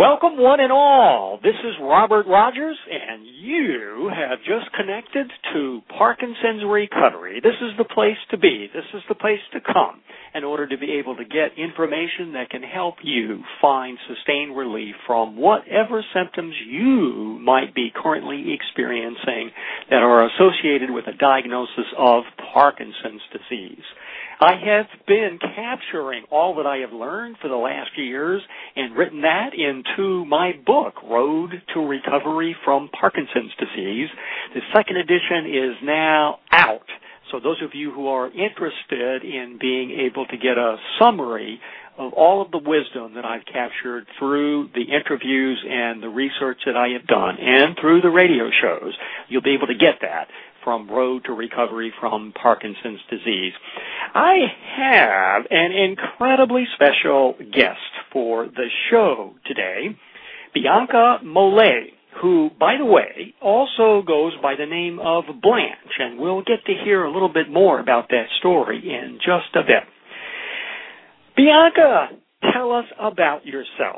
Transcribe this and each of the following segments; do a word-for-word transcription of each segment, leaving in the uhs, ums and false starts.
Welcome, one and all. This is Robert Rogers, and you have just connected to Parkinson's Recovery. This is the place to be. This is the place to come in order to be able to get information that can help you find sustained relief from whatever symptoms you might be currently experiencing that are associated with a diagnosis of Parkinson's disease. I have been capturing all that I have learned for the last years and written that into my book, Road to Recovery from Parkinson's Disease. The second edition is now out. So those of you who are interested in being able to get a summary of all of the wisdom that I've captured through the interviews and the research that I have done and through the radio shows, you'll be able to get that from Road to Recovery from Parkinson's Disease. I have an incredibly special guest for the show today, Bianca Mollet, who, by the way, also goes by the name of Blanche, and we'll get to hear a little bit more about that story in just a bit. Bianca, tell us about yourself.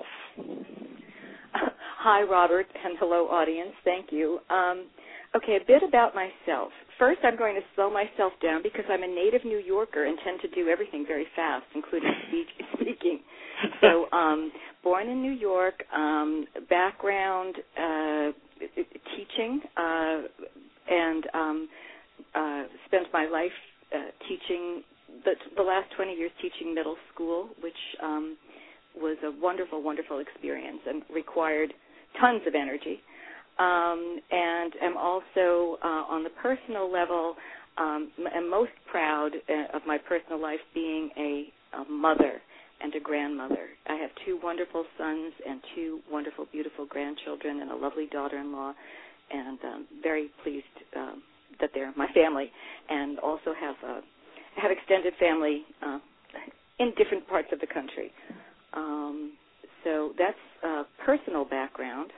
Hi, Robert, and hello, audience. Thank you. Um, okay, a bit about myself. First, I'm going to slow myself down because I'm a native New Yorker and tend to do everything very fast, including speech, speaking. So, um, born in New York, um, background uh, teaching, uh, and um, uh, spent my life uh, teaching, the, the last twenty years teaching middle school, which um, was a wonderful, wonderful experience and required tons of energy. Um, and am also, uh, on the personal level, um, am most proud uh, of my personal life being a, a mother and a grandmother. I have two wonderful sons and two wonderful, beautiful grandchildren and a lovely daughter-in-law, and um, very pleased um, that they're my family, and also have uh, have extended family uh, in different parts of the country. Um, so that's uh, personal background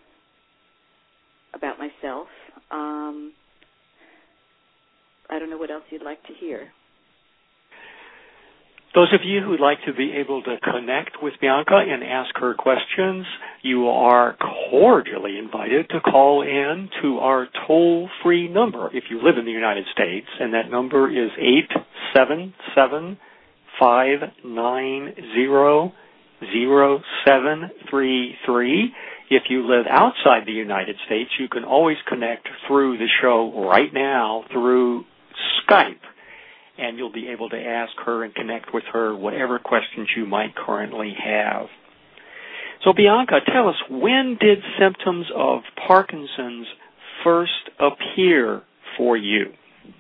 about myself. Um, I don't know what else you'd like to hear. Those of you who'd like to be able to connect with Bianca and ask her questions, you are cordially invited to call in to our toll-free number if you live in the United States, and that number is eight seven seven, five nine zero, zero seven three three. If you live outside the United States, you can always connect through the show right now through Skype, and you'll be able to ask her and connect with her whatever questions you might currently have. So, Bianca, tell us, when did symptoms of Parkinson's first appear for you?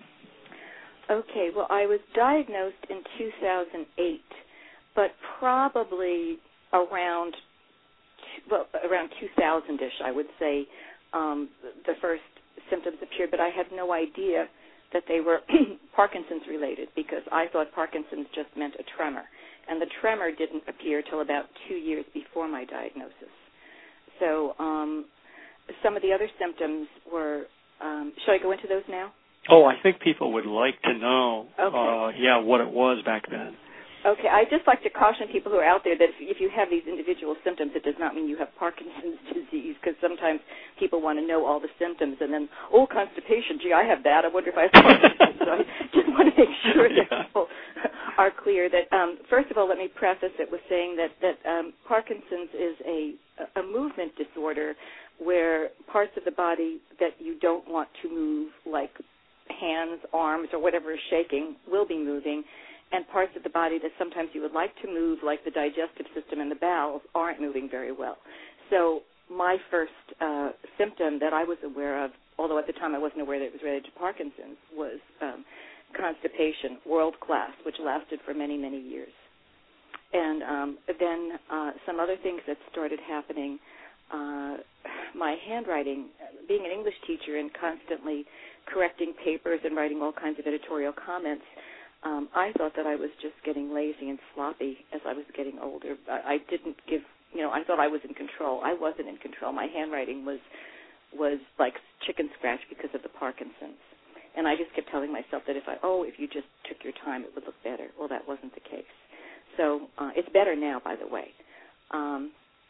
Okay, well, I was diagnosed in two thousand eight, but probably around well, around two thousand-ish, I would say, um, the first symptoms appeared, but I had no idea that they were Parkinson's related because I thought Parkinson's just meant a tremor, and the tremor didn't appear till about two years before my diagnosis. So um, some of the other symptoms were, um, should I go into those now? Oh, I think people would like to know, okay. uh, yeah, what it was back then. Okay, I'd just like to caution people who are out there that if, if you have these individual symptoms, it does not mean you have Parkinson's disease, because sometimes people want to know all the symptoms, and then, oh, constipation, gee, I have that, I wonder if I have Parkinson's. So I just want to make sure that yeah. people are clear that, um, first of all, let me preface it with saying that, that um, Parkinson's is a, a movement disorder where parts of the body that you don't want to move, like hands, arms, or whatever is shaking, will be moving, and parts of the body that sometimes you would like to move, like the digestive system and the bowels, aren't moving very well. So my first uh, symptom that I was aware of, although at the time I wasn't aware that it was related to Parkinson's, was um, constipation, world class, which lasted for many, many years. And um, then uh, some other things that started happening, uh, my handwriting, being an English teacher and constantly correcting papers and writing all kinds of editorial comments, Um, I thought that I was just getting lazy and sloppy as I was getting older. I, I didn't give, you know, I thought I was in control. I wasn't in control. My handwriting was was like chicken scratch because of the Parkinson's. And I just kept telling myself that if I, oh, if you just took your time, it would look better. Well, that wasn't the case. So uh, it's better now, by the way. Um,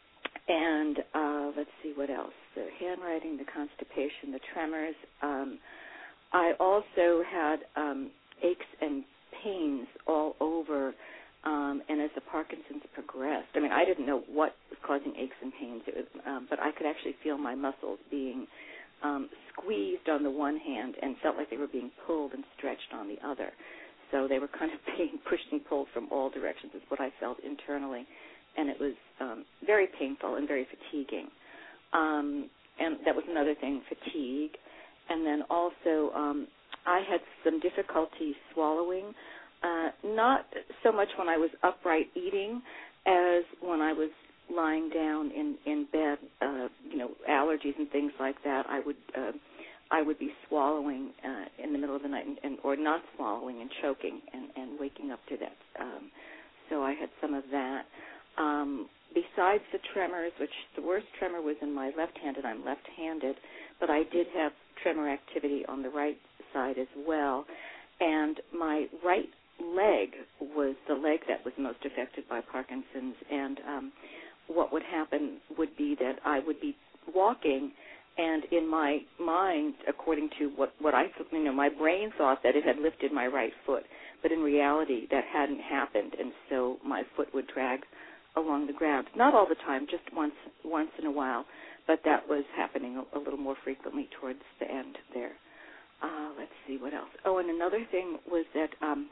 and uh, let's see what else. The handwriting, the constipation, the tremors. Um, I also had um, aches and pains all over, um, and as the Parkinson's progressed, I mean, I didn't know what was causing aches and pains, it was, um, but I could actually feel my muscles being um, squeezed on the one hand and felt like they were being pulled and stretched on the other. So they were kind of being pushed and pulled from all directions is what I felt internally, and it was um, very painful and very fatiguing. Um, and that was another thing, fatigue. And then also um, I had some difficulty swallowing, uh, not so much when I was upright eating as when I was lying down in, in bed, uh, you know, allergies and things like that. I would uh, I would be swallowing uh, in the middle of the night and, and or not swallowing and choking and, and waking up to that. Um, so I had some of that. Um, besides the tremors, which the worst tremor was in my left hand, and I'm left-handed, but I did have tremor activity on the right side as well. And my right leg was the leg that was most affected by Parkinson's. And um, what would happen would be that I would be walking, and in my mind, according to what, what I, you know, my brain thought that it had lifted my right foot, but in reality that hadn't happened, and so my foot would drag along the ground. Not all the time, just once once in a while, but that was happening a, a little more frequently towards the end there. Uh, let's see what else. Oh, and another thing was that um,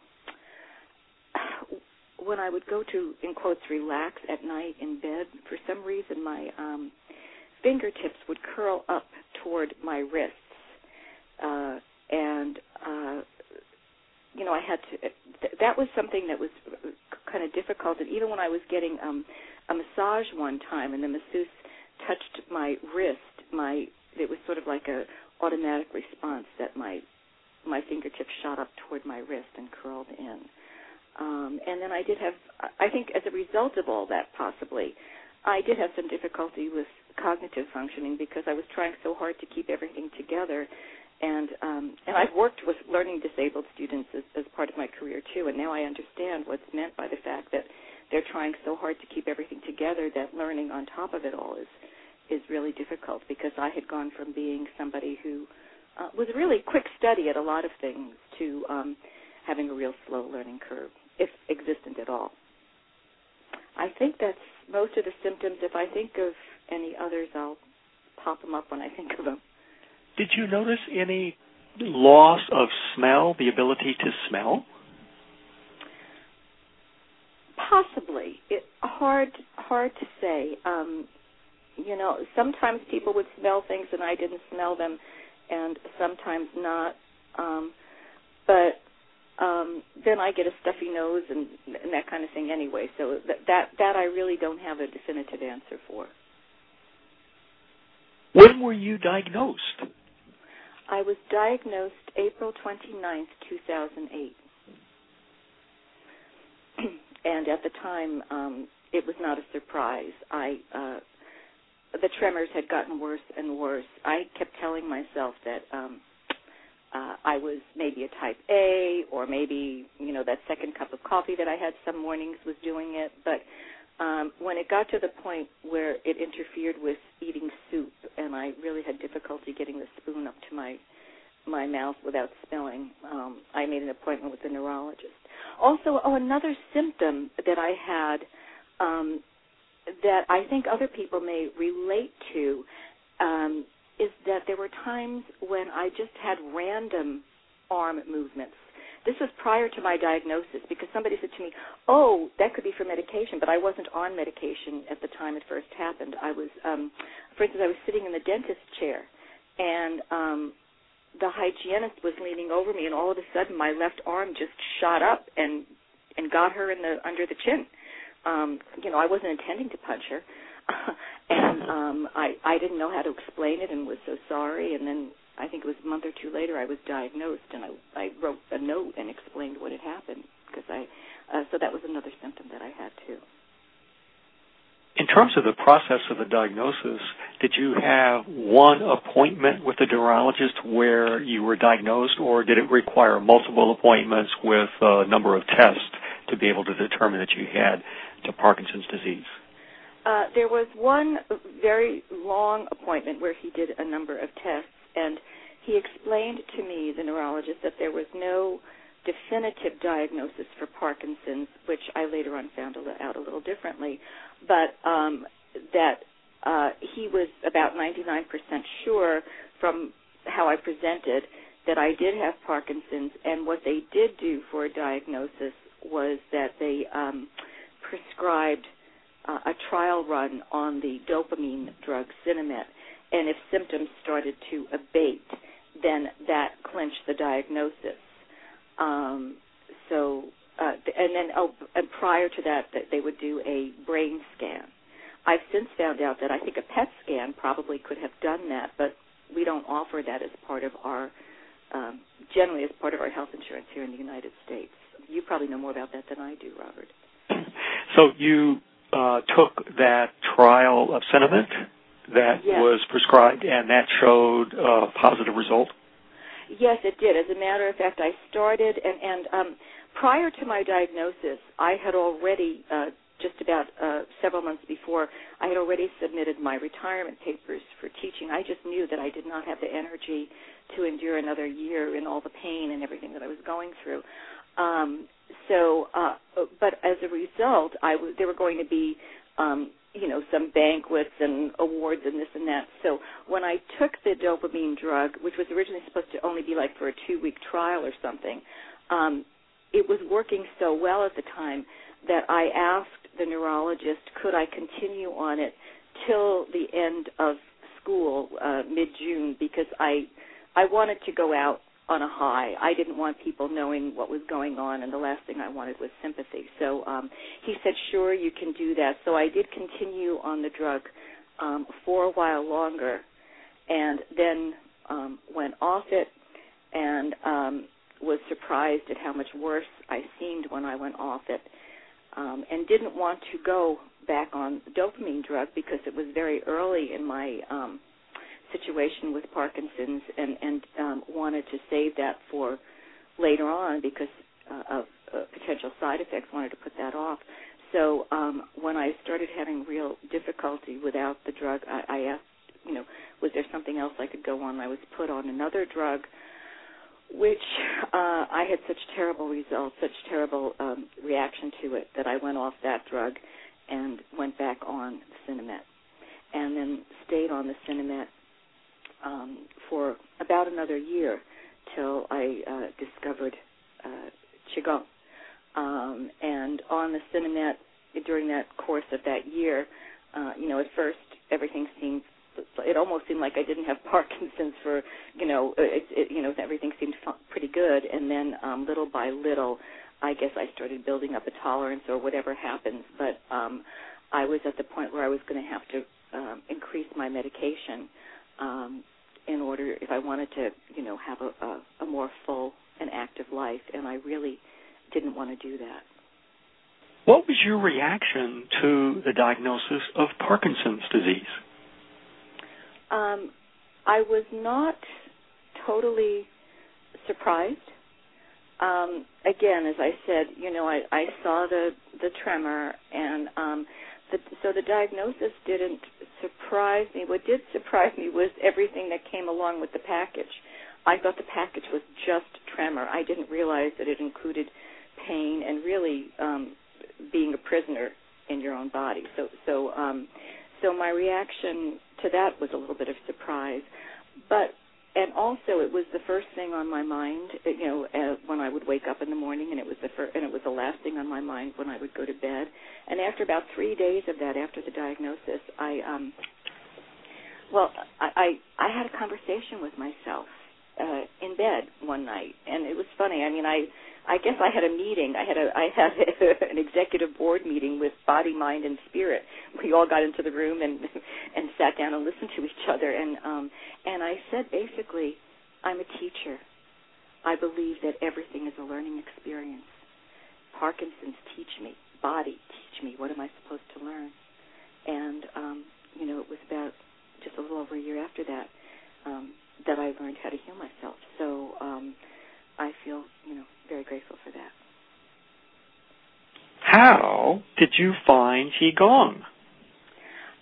when I would go to, in quotes, relax at night in bed, for some reason my um, fingertips would curl up toward my wrists, uh, and uh, you know, I had to. Th- that was something that was kind of difficult. And even when I was getting um, a massage one time, and the masseuse touched my wrist, my it was sort of like a automatic response that my my fingertips shot up toward my wrist and curled in. Um, and then I did have, I think, as a result of all that, possibly, I did have some difficulty with cognitive functioning because I was trying so hard to keep everything together. And um, and I've worked with learning disabled students as, as part of my career, too, and now I understand what's meant by the fact that they're trying so hard to keep everything together that learning on top of it all is is really difficult, because I had gone from being somebody who uh, was a really quick study at a lot of things to um, having a real slow learning curve, if existent at all. I think that's most of the symptoms. If I think of any others, I'll pop them up when I think of them. Did you notice any loss of smell, the ability to smell? Possibly. It, hard, hard to say. Um, you know, sometimes people would smell things and I didn't smell them, and sometimes not. Um, but um, then I get a stuffy nose and, and that kind of thing anyway. So that, that that I really don't have a definitive answer for. When were you diagnosed? I was diagnosed April twenty-ninth, two thousand eight. And at the time, um, it was not a surprise. I uh, the tremors had gotten worse and worse. I kept telling myself that um, uh, I was maybe a type A, or maybe, you know, that second cup of coffee that I had some mornings was doing it. But um, when it got to the point where it interfered with eating soup, and I really had difficulty getting the spoon up to my my mouth without spilling, um, I made an appointment with a neurologist. Also, oh, another symptom that I had um, that I think other people may relate to um, is that there were times when I just had random arm movements. This was prior to my diagnosis, because somebody said to me, oh, that could be for medication, but I wasn't on medication at the time it first happened. I was, um, for instance, I was sitting in the dentist chair, and um, the hygienist was leaning over me, and all of a sudden my left arm just shot up and and got her in the under the chin. Um, you know, I wasn't intending to punch her, and um, I I didn't know how to explain it and was so sorry. And then I think it was a month or two later I was diagnosed, and I I wrote a note and explained what had happened, because I uh, so that was another symptom that I had too. In terms of the process of the diagnosis, did you have one appointment with the neurologist where you were diagnosed, or did it require multiple appointments with a number of tests to be able to determine that you had the Parkinson's disease? Uh, there was one very long appointment where he did a number of tests, and he explained to me, the neurologist, that there was no definitive diagnosis for Parkinson's, which I later on found out a little differently, but um, that uh, he was about ninety-nine percent sure from how I presented that I did have Parkinson's, and what they did do for a diagnosis was that they um, prescribed uh, a trial run on the dopamine drug Sinemet, and if symptoms started to abate, then that clinched the diagnosis. Um, so, uh, and then oh, and prior to that, that they would do a brain scan. I've since found out that I think a P E T scan probably could have done that, but we don't offer that as part of our, um, generally as part of our health insurance here in the United States. You probably know more about that than I do, Robert. So you uh, took that trial of Sinemet that yes. was prescribed, and that showed a positive result? Yes, it did. As a matter of fact, I started, and, and um, prior to my diagnosis, I had already, uh, just about uh, several months before, I had already submitted my retirement papers for teaching. I just knew that I did not have the energy to endure another year in all the pain and everything that I was going through. Um, so, uh, but as a result, I w- there were going to be, um, you know, some banquets and awards and this and that. So when I took the dopamine drug, which was originally supposed to only be like for a two-week trial or something, um, it was working so well at the time that I asked the neurologist, could I continue on it till the end of school, uh, mid-June, because I I wanted to go out on a high. I didn't want people knowing what was going on, and the last thing I wanted was sympathy. So um, he said, sure, you can do that. So I did continue on the drug um, for a while longer, and then um, went off it, and um, was surprised at how much worse I seemed when I went off it, um, and didn't want to go back on the dopamine drug because it was very early in my um, situation with Parkinson's, and, and um, wanted to save that for later on because uh, of uh, potential side effects, wanted to put that off. So um, when I started having real difficulty without the drug, I, I asked, you know, was there something else I could go on? I was put on another drug, which uh, I had such terrible results, such terrible um, reaction to it that I went off that drug and went back on Sinemet, and then stayed on the Sinemet Um, for about another year till I uh, discovered uh, Qigong. Um, and on the Sinemet, during that course of that year, uh, you know, at first everything seemed, it almost seemed like I didn't have Parkinson's for, you know, it, it, you know, everything seemed pretty good. And then um, little by little, I guess I started building up a tolerance or whatever happens. But um, I was at the point where I was going to have to um, increase my medication Um, in order, if I wanted to, you know, have a, a, a more full and active life, and I really didn't want to do that. What was your reaction to the diagnosis of Parkinson's disease? Um, I was not totally surprised. Um, again, as I said, you know, I, I saw the, the tremor, and um, the, so the diagnosis didn't surprise me. What did surprise me was everything that came along with the package. I thought the package was just tremor. I didn't realize that it included pain and really um, being a prisoner in your own body. So, so, um, so my reaction to that was a little bit of surprise. But and also, it was the first thing on my mind, you know, uh, when I would wake up in the morning, and it was the fir- and it was the last thing on my mind when I would go to bed. And after about three days of that, after the diagnosis, I, um, well, I, I, I had a conversation with myself uh, in bed one night, and it was funny. I mean, I, I guess I had a meeting. I had a, I had a, an executive board meeting with body, mind, and spirit. We all got into the room and and sat down and listened to each other. And um, and I said basically, I'm a teacher. I believe that everything is a learning experience. Parkinson's teach me, body teach me. What am I supposed to learn? And um, you know, it was about just a little over a year after that um, that I learned how to heal myself. So um, I feel, you know, very grateful for that. How did you find Qigong?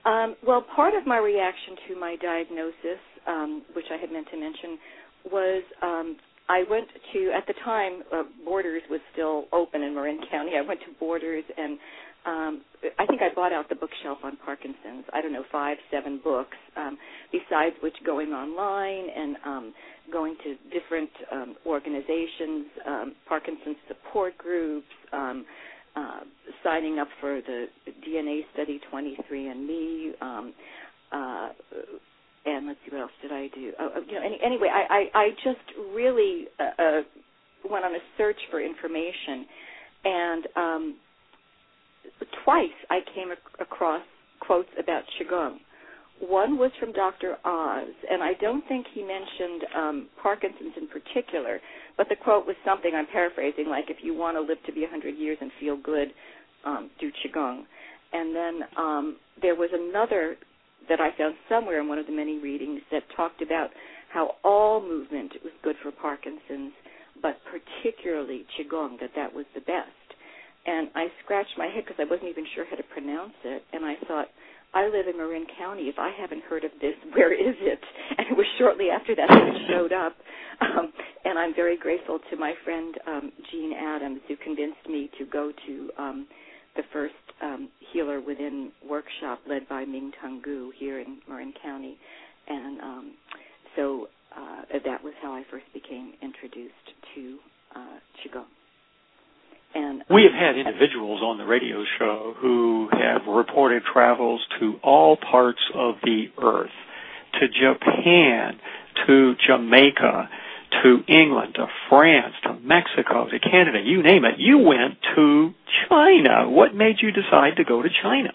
Um, well, part of my reaction to my diagnosis, um, which I had meant to mention, was um, I went to, at the time, uh, Borders was still open in Marin County. I went to Borders, and um, I think I bought out the bookshelf on Parkinson's, I don't know, five, seven books, um, besides which going online and um, going to different um, organizations, um, Parkinson's support groups, um, uh, signing up for the D N A study twenty-three and me, um, uh, and let's see, what else did I do? Uh, you know, any, anyway, I, I, I just really uh, uh, went on a search for information, and um, twice I came ac- across quotes about Qigong. One was from Doctor Oz, and I don't think he mentioned um, Parkinson's in particular, but the quote was something, I'm paraphrasing, like, if you want to live to be one hundred years and feel good, um, do Qigong. And then um, there was another that I found somewhere in one of the many readings that talked about how all movement was good for Parkinson's, but particularly Qigong, that that was the best. And I scratched my head because I wasn't even sure how to pronounce it, and I thought, I live in Marin County. If I haven't heard of this, where is it? And it was shortly after that that it showed up. Um, and I'm very grateful to my friend um, Jean Adams, who convinced me to go to um, the first um, Healer Within workshop led by Ming Tung Gu here in Marin County. And um, so uh, that was how I first became introduced to uh, Qigong. And, um, we have had individuals on the radio show who have reported travels to all parts of the earth, to Japan, to Jamaica, to England, to France, to Mexico, to Canada, you name it. You went to China. What made you decide to go to China?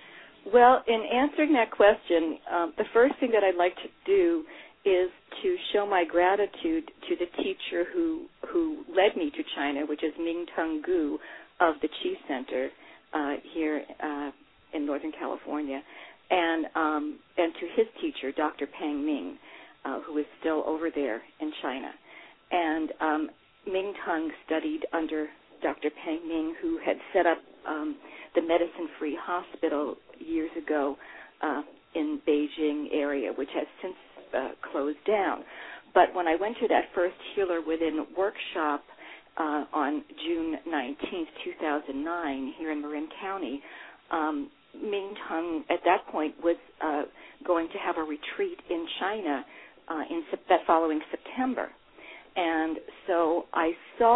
Well, in answering that question, um, the first thing that I'd like to do is to show my gratitude to the teacher who who led me to China, which is Ming Tung Gu of the Chi Center uh, here uh, in Northern California, and um, and to his teacher, Doctor Peng Ming, uh, who is still over there in China. And um, Ming Tung studied under Doctor Peng Ming, who had set up um, the Medicine Free Hospital years ago uh, in Beijing area, which has since Uh, closed down. But when I went to that first Healer Within workshop uh, on June nineteenth, two thousand nine, here in Marin County, um, Ming Tung at that point was uh, going to have a retreat in China uh, in sep- that following September. And so I saw,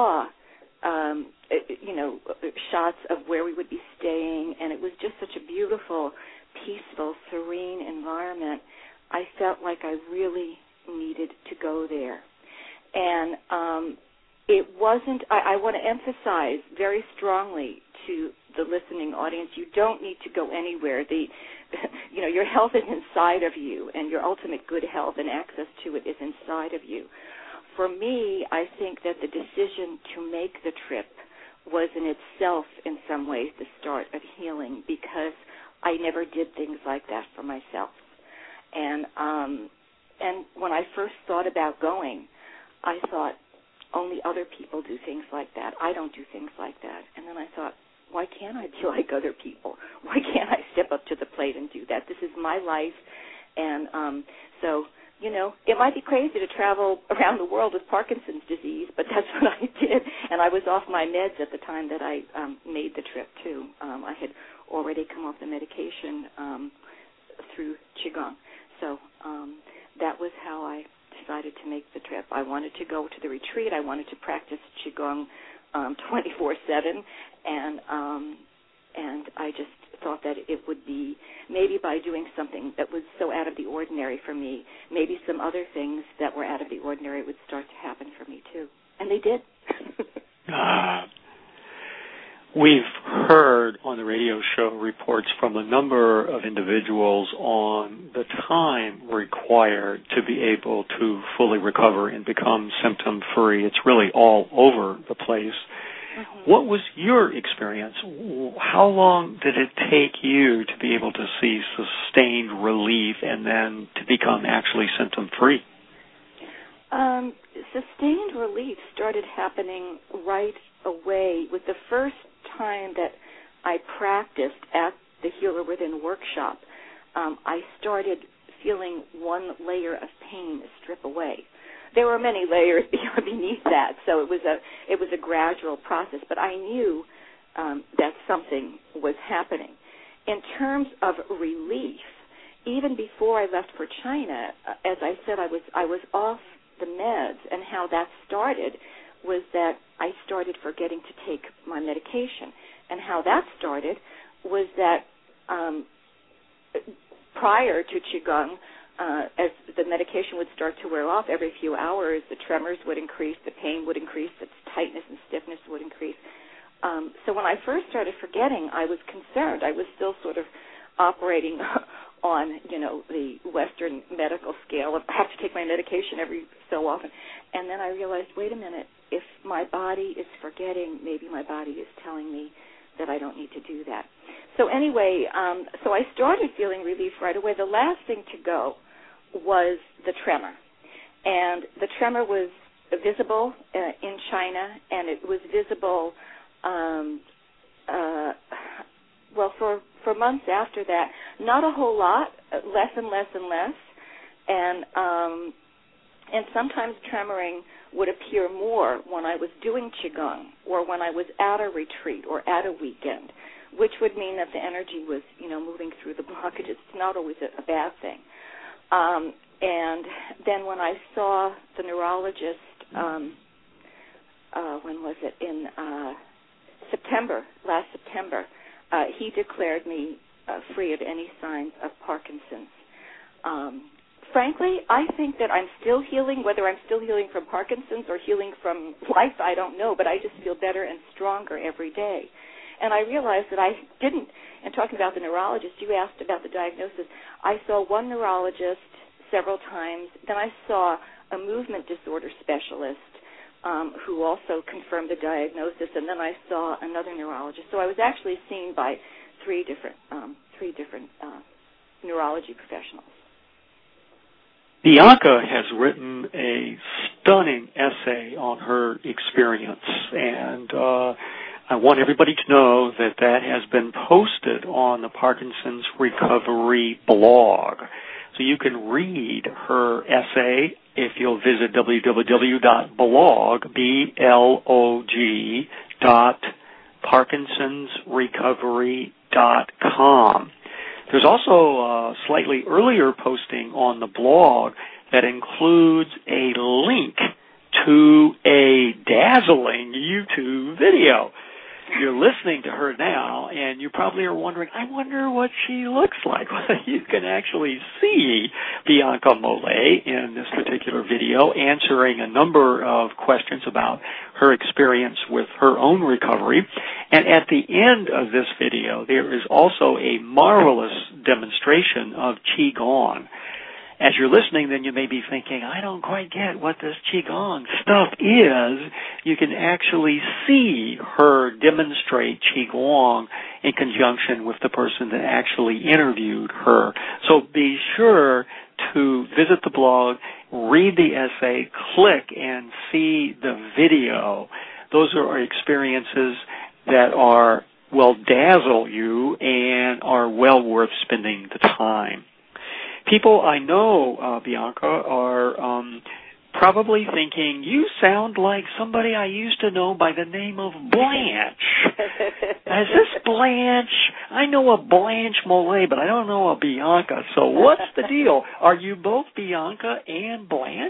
um, you know, shots of where we would be staying, and it was just such a beautiful, peaceful, serene environment. I felt like I really needed to go there. And um, it wasn't, I, I want to emphasize very strongly to the listening audience, you don't need to go anywhere. The, you know, your health is inside of you, and your ultimate good health and access to it is inside of you. For me, I think that the decision to make the trip was in itself, in some ways, the start of healing, because I never did things like that for myself. And um, and when I first thought about going, I thought, only other people do things like that. I don't do things like that. And then I thought, why can't I be like other people? Why can't I step up to the plate and do that? This is my life. And um, so, you know, it might be crazy to travel around the world with Parkinson's disease, but that's what I did. And I was off my meds at the time that I um, made the trip, too. Um, I had already come off the medication um, through Qigong. So um, that was how I decided to make the trip. I wanted to go to the retreat. I wanted to practice Qigong um, twenty-four seven, and um, and I just thought that it would be, maybe by doing something that was so out of the ordinary for me, maybe some other things that were out of the ordinary would start to happen for me too. And they did. uh, we've heard on the radio show reports from a number of individuals on the time required to be able to fully recover and become symptom-free. It's really all over the place. Mm-hmm. What was your experience? How long did it take you to be able to see sustained relief and then to become actually symptom-free? Um, sustained relief started happening right away with the first time that I practiced at the Healer Within workshop. um, I started feeling one layer of pain strip away. There were many layers beneath that, so it was a it was a gradual process. But I knew um, that something was happening. In terms of relief, even before I left for China, uh, as I said, I was I was off the meds, and how that started was that I started forgetting to take my medication, and how that started was that um, prior to Qigong, uh, as the medication would start to wear off every few hours, the tremors would increase, the pain would increase, the tightness and stiffness would increase. Um, so when I first started forgetting, I was concerned. I was still sort of operating on, you know, the Western medical scale of I have to take my medication every so often. And then I realized, wait a minute, if my body is forgetting, maybe my body is telling me that I don't need to do that. So anyway, um, so I started feeling relief right away. The last thing to go was the tremor. And the tremor was visible uh, in China, and it was visible, um, uh, well, for, for months after that. Not a whole lot, less and less and less. And um, and sometimes tremoring would appear more when I was doing Qigong or when I was at a retreat or at a weekend, which would mean that the energy was, you know, moving through the blockage. It's not always a, a bad thing. Um, and then when I saw the neurologist, um, uh, when was it, in uh, September, last September, uh, he declared me uh, free of any signs of Parkinson's. Um, frankly, I think that I'm still healing. Whether I'm still healing from Parkinson's or healing from life, I don't know, but I just feel better and stronger every day. And I realized that I didn't, and talking about the neurologist, you asked about the diagnosis. I saw one neurologist several times. Then I saw a movement disorder specialist um, who also confirmed the diagnosis, and then I saw another neurologist. So I was actually seen by three different, um, three different uh, neurology professionals. Bianca has written a stunning essay on her experience, and uh, I want everybody to know that that has been posted on the Parkinson's Recovery blog. So you can read her essay if you'll visit w w w dot blog, B L O G, dot parkinsons recovery dot com. There's also a slightly earlier posting on the blog that includes a link to a dazzling YouTube video. You're listening to her now, and you probably are wondering, I wonder what she looks like. Well, you can actually see Bianca Mollet in this particular video answering a number of questions about her experience with her own recovery. And at the end of this video, there is also a marvelous demonstration of Qigong. As you're listening, then you may be thinking, I don't quite get what this Qigong stuff is. You can actually see her demonstrate Qigong in conjunction with the person that actually interviewed her. So be sure to visit the blog, read the essay, click and see the video. Those are experiences that are will dazzle you and are well worth spending the time. People I know, uh, Bianca, are um, probably thinking, you sound like somebody I used to know by the name of Blanche. Is this Blanche? I know a Blanche Mollet, but I don't know a Bianca. So what's the deal? Are you both Bianca and Blanche?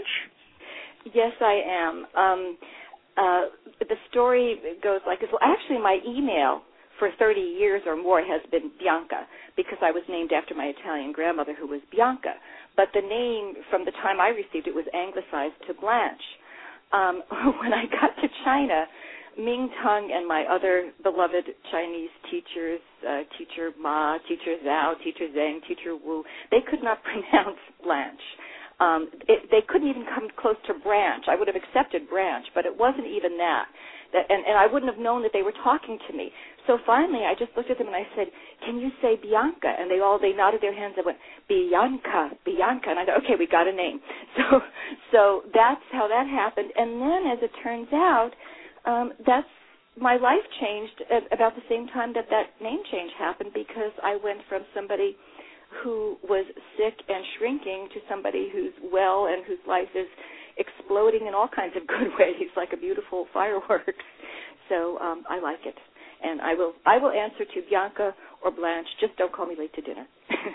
Yes, I am. Um, uh, the story goes like this. Well, actually, my email for thirty years or more has been Bianca, because I was named after my Italian grandmother, who was Bianca. But the name, from the time I received it, was anglicized to Blanche. Um, when I got to China, Ming Tung and my other beloved Chinese teachers, uh, Teacher Ma, Teacher Zhao, Teacher Zhang, Teacher Wu, they could not pronounce Blanche. Um, it, they couldn't even come close to Branch. I would have accepted Branch, but it wasn't even that. That, and, and I wouldn't have known that they were talking to me. So finally, I just looked at them and I said, "Can you say Bianca?" And they all they nodded their heads and went, "Bianca, Bianca." And I thought, "Okay, we got a name." So, so that's how that happened. And then, as it turns out, um, that's my life changed at about the same time that that name change happened, because I went from somebody who was sick and shrinking to somebody who's well and whose life is exploding in all kinds of good ways, like a beautiful fireworks. So um, I like it. And I will I will answer to Bianca or Blanche. Just don't call me late to dinner.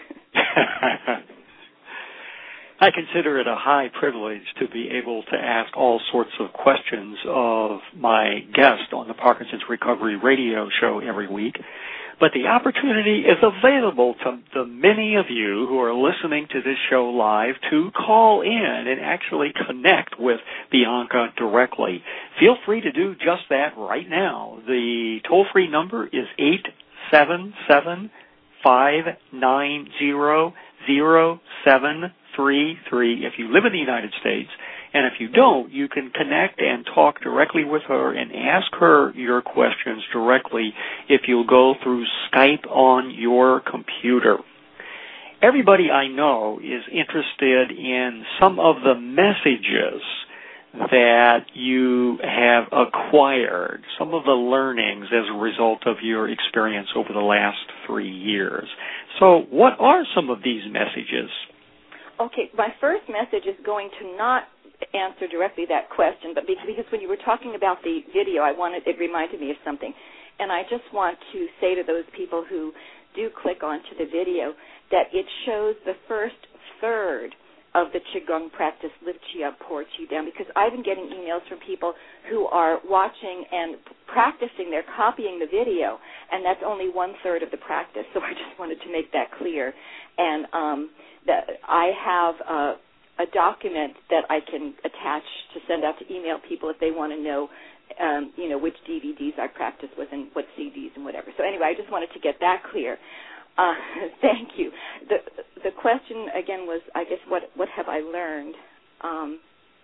I consider it a high privilege to be able to ask all sorts of questions of my guest on the Parkinson's Recovery Radio Show every week. But the opportunity is available to the many of you who are listening to this show live to call in and actually connect with Bianca directly. Feel free to do just that right now. The toll-free number is eight seven seven, five nine zero, zero seven three three if you live in the United States. And if you don't, you can connect and talk directly with her and ask her your questions directly if you'll go through Skype on your computer. Everybody I know is interested in some of the messages that you have acquired, some of the learnings as a result of your experience over the last three years. So what are some of these messages? Okay, my first message is going to not answer directly that question, but because when you were talking about the video, I wanted it reminded me of something, and I just want to say to those people who do click onto the video that it shows the first third of the Qigong practice, lifts you up, ports you down, because I've been getting emails from people who are watching and practicing, they're copying the video, and that's only one third of the practice, so I just wanted to make that clear. And um, that I have a a document that I can attach to send out to email people if they want to know, um, you know, which D V Ds I practice with and what C Ds and whatever. So anyway, I just wanted to get that clear. Uh, thank you. The the question, again, was, I guess, what, what have I learned? Um,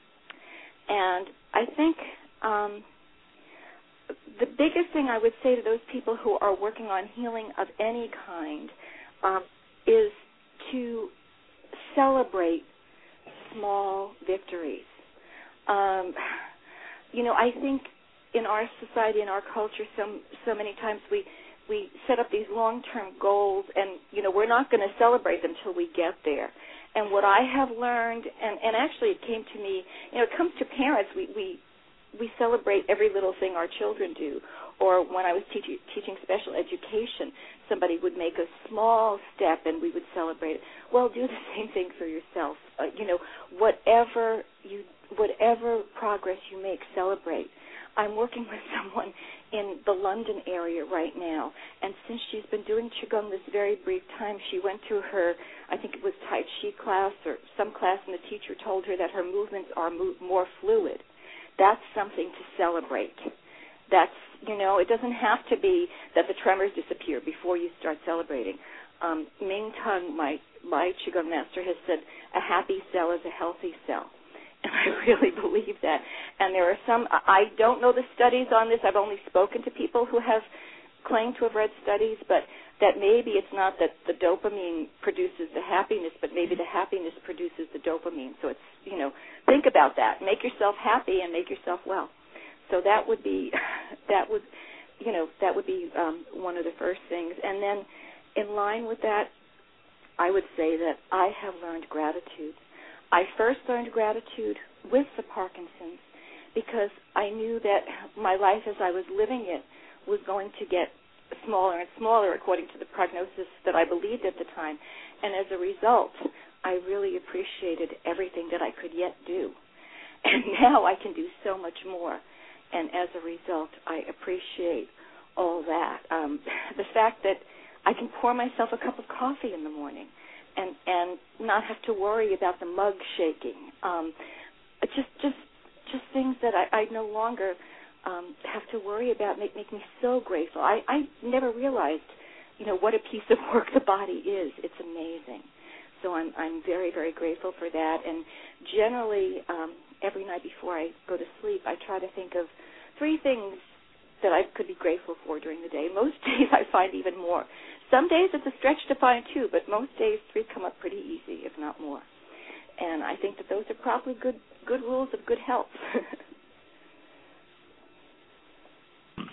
and I think um, the biggest thing I would say to those people who are working on healing of any kind um, is to celebrate small victories. Um, you know, I think in our society, in our culture, so, so many times we, we set up these long-term goals, and, you know, we're not going to celebrate them until we get there. And what I have learned, and, and actually it came to me, you know, it comes to parents, we, we, we celebrate every little thing our children do. Or when I was teach, teaching special education, somebody would make a small step and we would celebrate it. Well, do the same thing for yourself. Uh, you know, whatever you, whatever progress you make, celebrate. I'm working with someone in the London area right now, and since she's been doing Qigong this very brief time, she went to her, I think it was Tai Chi class or some class, and the teacher told her that her movements are mo- more fluid. That's something to celebrate. That's, you know, it doesn't have to be that the tremors disappear before you start celebrating. Um, Ming Tung, my, my Qigong master, has said a happy cell is a healthy cell. And I really believe that. And there are some, I don't know the studies on this. I've only spoken to people who have claimed to have read studies, but that maybe it's not that the dopamine produces the happiness, but maybe the happiness produces the dopamine. So it's, you know, think about that. Make yourself happy and make yourself well. So that would be, that would, you know, that would be um, one of the first things. And then in line with that, I would say that I have learned gratitude. I first learned gratitude with the Parkinson's because I knew that my life as I was living it was going to get smaller and smaller according to the prognosis that I believed at the time. And as a result, I really appreciated everything that I could yet do. And now I can do so much more. And as a result, I appreciate all that. Um, the fact that I can pour myself a cup of coffee in the morning and, and not have to worry about the mug shaking. Um, just just just things that I, I no longer um, have to worry about make, make me so grateful. I, I never realized, you know, what a piece of work the body is. It's amazing. So I'm I'm very, very grateful for that. And generally, um, every night before I go to sleep, I try to think of three things that I could be grateful for during the day. Most days I find even more. Some days it's a stretch to find two, but most days three come up pretty easy, if not more. And I think that those are probably good good rules of good health. So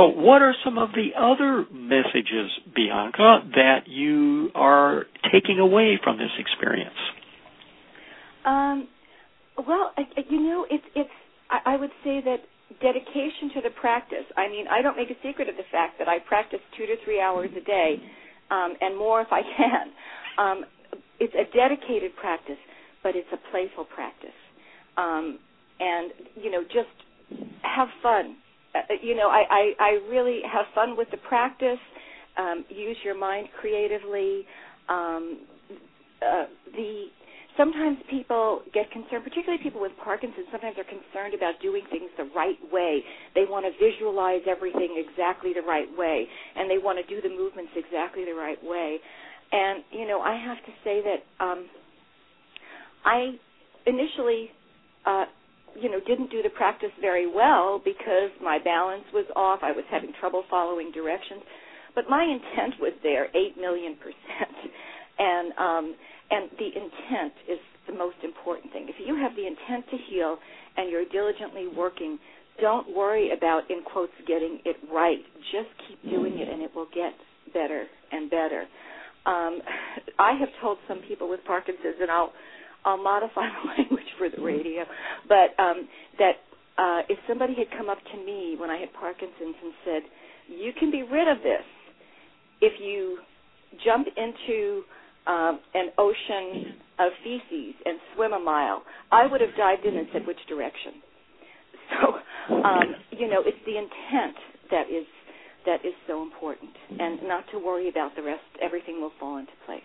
So what are some of the other messages, Bianca, that you are taking away from this experience? Um, well, I, you know, it's, it's, I, I would say that dedication to the practice. I mean, I don't make a secret of the fact that I practice two to three hours a day, um, and more if I can. Um, it's a dedicated practice, but it's a playful practice. Um, and, you know, just have fun. Uh, you know, I, I, I really have fun with the practice. Um, use your mind creatively. Um, uh, the sometimes people get concerned, particularly people with Parkinson's. Sometimes are concerned about doing things the right way. They want to visualize everything exactly the right way, and they want to do the movements exactly the right way. And you know, I have to say that um, I initially. Uh, you know, didn't do the practice very well because my balance was off. I was having trouble following directions. But my intent was there, eight million percent. And um, and the intent is the most important thing. If you have the intent to heal and you're diligently working, don't worry about, in quotes, getting it right. Just keep doing it and it will get better and better. Um, I have told some people with Parkinson's, and I'll I'll modify the language for the radio, but um, that uh, if somebody had come up to me when I had Parkinson's and said, you can be rid of this if you jump into um, an ocean of feces and swim a mile, I would have dived in and said, which direction? So, um, you know, it's the intent that is that is so important, and not to worry about the rest. Everything will fall into place.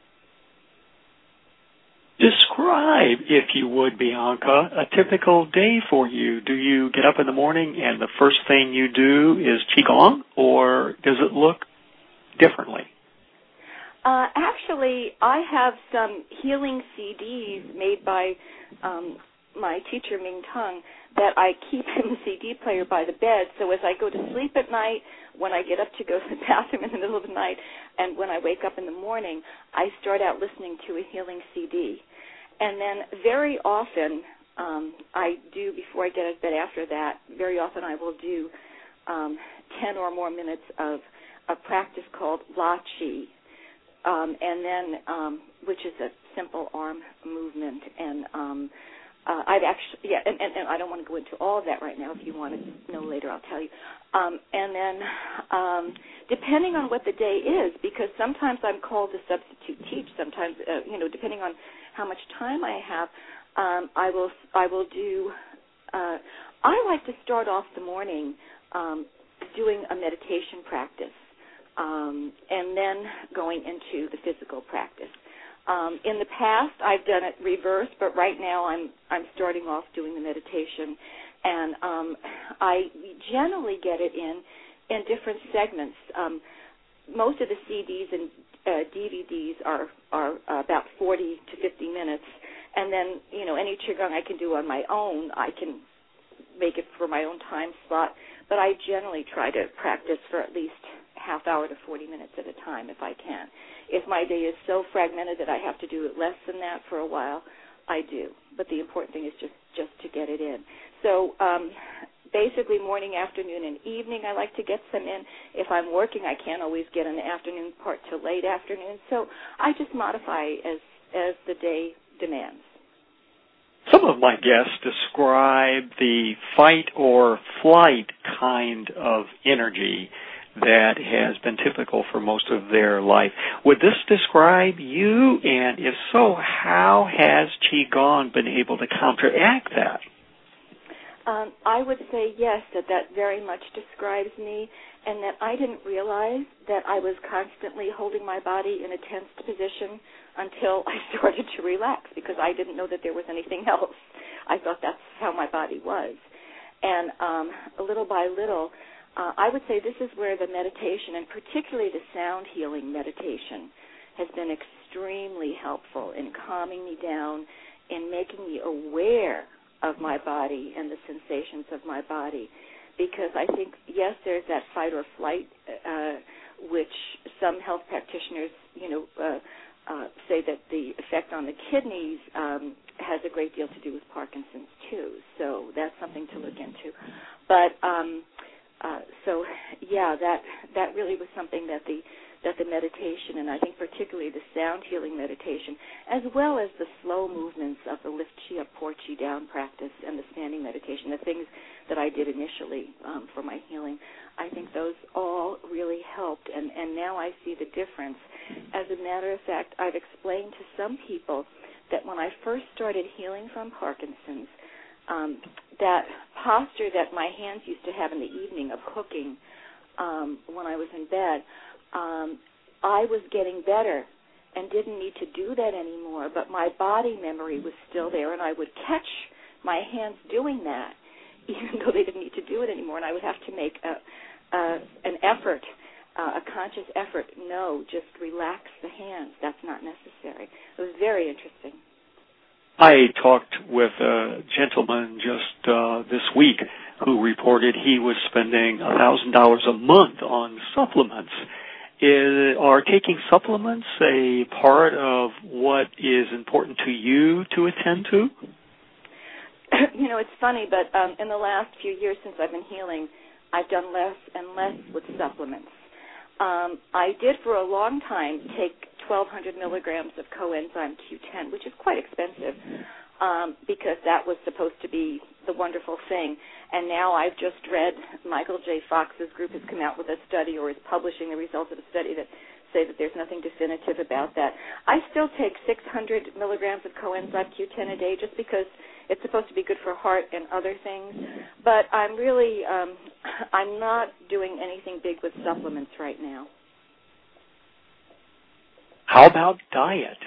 Describe, if you would, Bianca, a typical day for you. Do you get up in the morning and the first thing you do is Qigong, or does it look differently? Uh, actually, I have some healing C Ds made by um, my teacher, Ming Tung, that I keep in the C D player by the bed. So as I go to sleep at night, when I get up to go to the bathroom in the middle of the night, and when I wake up in the morning, I start out listening to a healing C D. And then very often, um, I do, before I get out of bed after that, very often I will do um, ten or more minutes of a practice called La Chi, um, and then, um, which is a simple arm movement. And um, uh, I've actually, yeah, and, and, and I don't want to go into all of that right now. If you want to know later, I'll tell you. Um, and then, um, depending on what the day is, because sometimes I'm called to substitute teach. Sometimes, uh, you know, depending on how much time I have, um, I will I will do. Uh, I like to start off the morning um, doing a meditation practice, um, and then going into the physical practice. Um, in the past, I've done it reverse, but right now I'm I'm starting off doing the meditation, and um, I generally get it in in different segments. Um, most of the C Ds and uh, D V Ds are are about forty to fifty minutes, and then you know any qigong I can do on my own, I can make it for my own time slot. But I generally try to practice for at least half hour to forty minutes at a time if I can. If my day is so fragmented that I have to do it less than that for a while, I do. But the important thing is just, just to get it in. So um, basically morning, afternoon, and evening I like to get some in. If I'm working, I can't always get in the afternoon part till late afternoon. So I just modify as as the day demands. Some of my guests describe the fight or flight kind of energy that has been typical for most of their life. Would this describe you? And if so, how has Qigong been able to counteract that? Um, I would say yes, that that very much describes me, and that I didn't realize that I was constantly holding my body in a tensed position until I started to relax, because I didn't know that there was anything else. I thought that's how my body was. And um, little by little, uh, I would say this is where the meditation, and particularly the sound healing meditation, has been extremely helpful in calming me down, in making me aware of my body and the sensations of my body. Because I think, yes, there's that fight or flight, uh, which some health practitioners, you know, uh, uh, say that the effect on the kidneys um, has a great deal to do with Parkinson's, too. So that's something to look into. But um, uh, so, yeah, that that really was something that the that the meditation, and I think particularly the sound healing meditation, as well as the slow movements of the lift chi up, pour chi down practice and the standing meditation, the things that I did initially um, for my healing, I think those all really helped, and, and now I see the difference. As a matter of fact, I've explained to some people that when I first started healing from Parkinson's, um, that posture that my hands used to have in the evening of hooking um, when I was in bed, Um, I was getting better and didn't need to do that anymore, but my body memory was still there, and I would catch my hands doing that, even though they didn't need to do it anymore, and I would have to make a, a, an effort, uh, a conscious effort. No, just relax the hands. That's not necessary. It was very interesting. I talked with a gentleman just uh, this week who reported he was spending one thousand dollars a month on supplements. Is, are taking supplements a part of what is important to you to attend to? You know, it's funny, but um, in the last few years since I've been healing, I've done less and less with supplements. Um, I did for a long time take twelve hundred milligrams of coenzyme Q ten, which is quite expensive, um, because that was supposed to be the wonderful thing. And now I've just read Michael J. Fox's group has come out with a study, or is publishing the results of a study that say that there's nothing definitive about that. I still take six hundred milligrams of coenzyme Q ten a day just because it's supposed to be good for heart and other things. But I'm really, um, I'm not doing anything big with supplements right now. How about diet?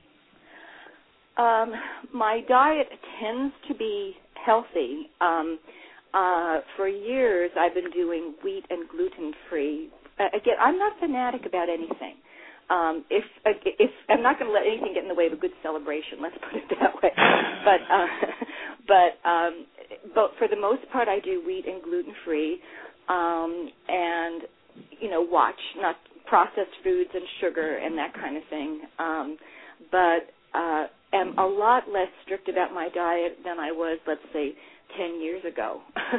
Um, my diet tends to be healthy. Um, uh, for years, I've been doing wheat and gluten-free. Uh, again, I'm not fanatic about anything. Um, if uh, if I'm not going to let anything get in the way of a good celebration, let's put it that way. But uh, but um, but for the most part, I do wheat and gluten-free, um, and you know, watch not processed foods and sugar and that kind of thing. Um, but uh, am a lot less strict about my diet than I was, let's say, ten years ago.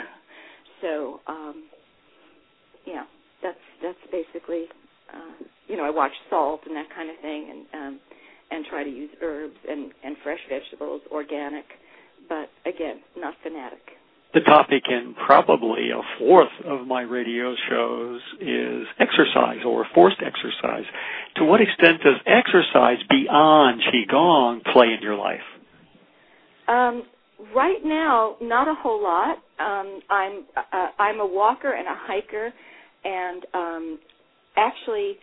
So, um, yeah, that's that's basically, uh, you know, I watch salt and that kind of thing, and um, and try to use herbs and, and fresh vegetables, organic, but again, not fanatic. The topic in probably a fourth of my radio shows is exercise or forced exercise. To what extent does exercise beyond Qigong play in your life? Um, right now, not a whole lot. Um, I'm uh, I'm a walker and a hiker, and um, actually,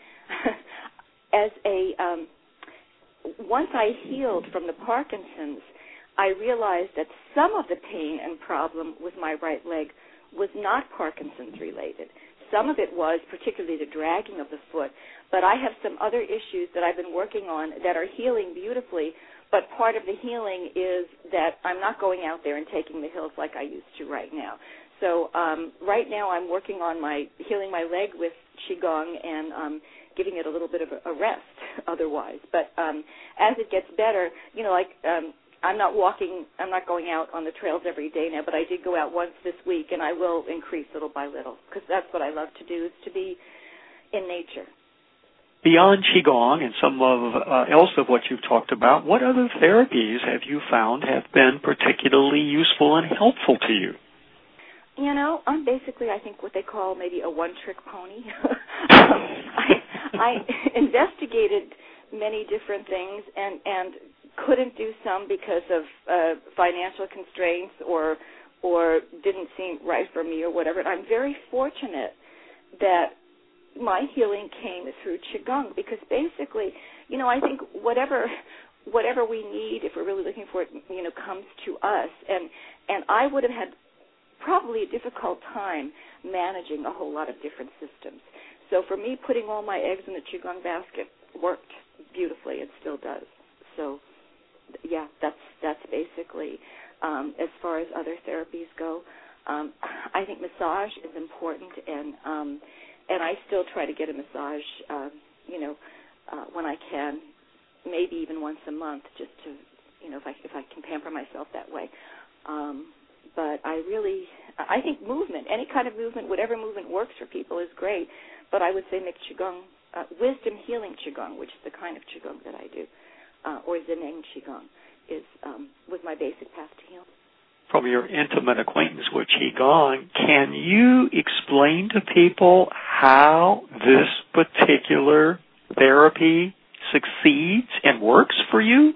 as a um, once I healed from the Parkinson's, I realized that some of the pain and problem with my right leg was not Parkinson's related. Some of it was particularly the dragging of the foot, but I have some other issues that I've been working on that are healing beautifully, but part of the healing is that I'm not going out there and taking the hills like I used to right now. So um, right now I'm working on my healing my leg with Qigong and um, giving it a little bit of a rest otherwise. But um, as it gets better, you know, like um, I'm not walking, I'm not going out on the trails every day now, but I did go out once this week, and I will increase little by little, because that's what I love to do, is to be in nature. Beyond Qigong and some of uh, else of what you've talked about, what other therapies have you found have been particularly useful and helpful to you? You know, I'm basically, I think, what they call maybe a one-trick pony. um, I, I investigated many different things and, and couldn't do some because of uh, financial constraints or or didn't seem right for me or whatever. And I'm very fortunate that my healing came through Qigong, because basically, you know, I think whatever whatever we need, if we're really looking for it, you know, comes to us. And and I would have had probably a difficult time managing a whole lot of different systems. So for me, putting all my eggs in the Qigong basket worked beautifully. It still does. So, yeah, that's that's basically um, as far as other therapies go. Um, I think massage is important, and um, and I still try to get a massage, um, you know, uh, when I can, maybe even once a month, just to, you know, if I if I can pamper myself that way. Um, but I really, I think movement, any kind of movement, whatever movement works for people is great. But I would say make Qigong, uh, wisdom healing Qigong, which is the kind of Qigong that I do, uh, or Zeneng Qigong, is um, was my basic path to healing. From your intimate acquaintance with Qigong, can you explain to people how this particular therapy succeeds and works for you?